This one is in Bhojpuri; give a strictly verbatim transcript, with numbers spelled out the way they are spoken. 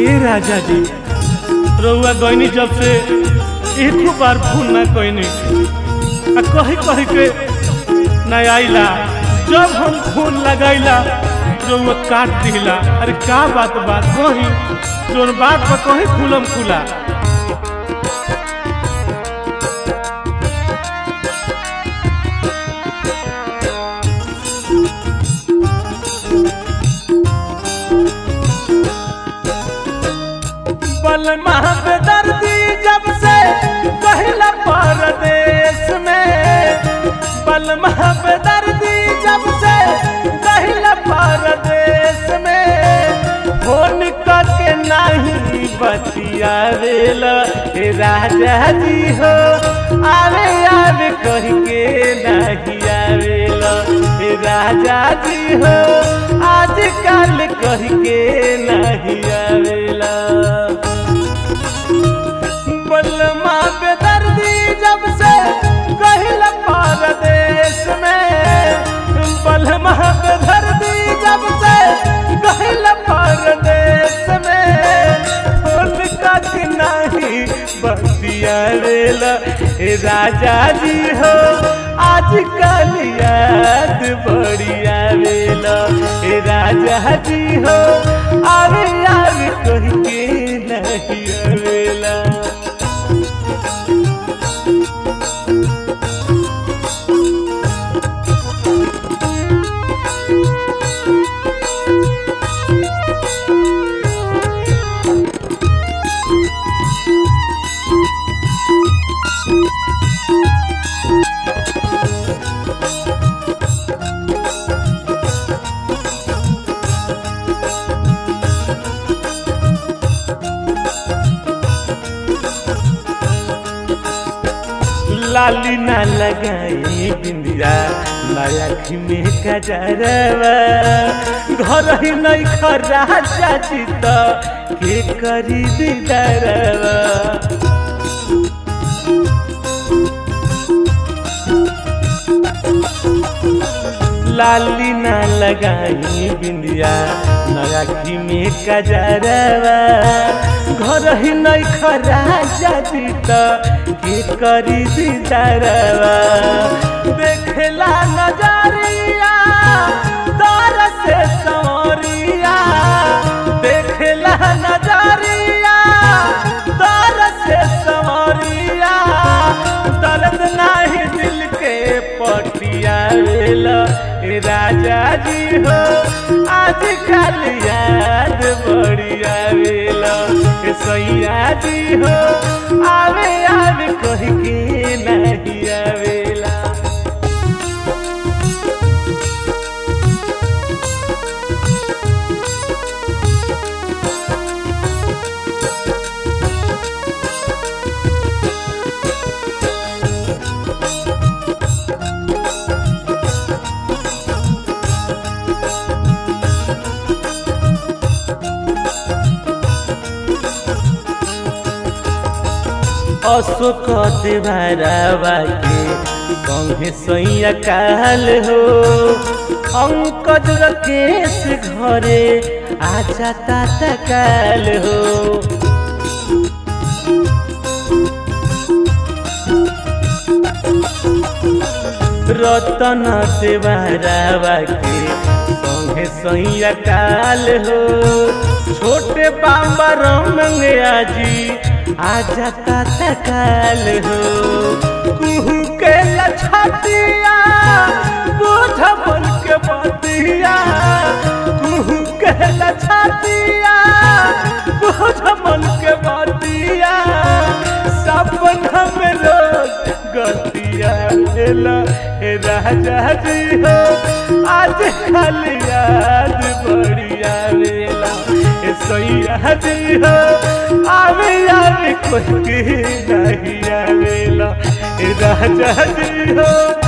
ए राजा जी रउआ गईनी जब से एक बार फोन ना कईनी आ कही कही के ना आइला। जब हम फोन लगाइला रउआ काट दिला। अरे का बात बात कही जोन बात पर कही खुलम खुला। बलमा बेदर्दी जब से पहला परदेश में, बलमा बेदर्दी जब से पहला परदेश में, फोन करके नहीं बतियावेला हे राजा जी हो, आवे आवे कह के नहीं आवेला हे राजा जी हो, आजकल कह के नहीं आवेला। बलमा बेदर्दी जब से गहिल परदेश में, बलमा बेदर्दी जब से गहिल परदेश में, फोन कट नहीं बतियावेला हे राजा जी हो, आजकल याद बड़ी आवेला हे राजा जी हो, आवे आवे कह के नहीं आवेला। लाली ना लगाई बिंदिया नया में कजरवा, घर ही नहीं खरा चाची तो के करी दीदारवा। लाली ना लगाई बिंदिया नया में कजरवा, घर ही नहीं खरा चाची तो के करी दीदारवा। देखला नजरिया दर से संवरिया, देखला नजरिया दर से संवरिया, दर्द नहीं दिल के पटियावेला हे राजा जी हो, आजकल याद बड़ी आवेला हे सैया जी हो, आवे आवे कह के नहीं आवेला। अशोक देवरवा के संगे सैया काल हो, अंकज राकेश घरे आजा ताता काल हो। रतन देवरवा के संगे सैया काल हो, छोटे बाबा रमंगया जी आजा ताता काल हो। कुहू के लछतिया बोझ बन के बतिया, कुहू के लछतिया बोझ बन के बतिया, सपना में रोज गतिया भेला हे राजा जी हो, आज कल याद बड़ी आवेला हे सैया जी हो, आवे आवे कोई नहीं आवेला हे राजा जी हो।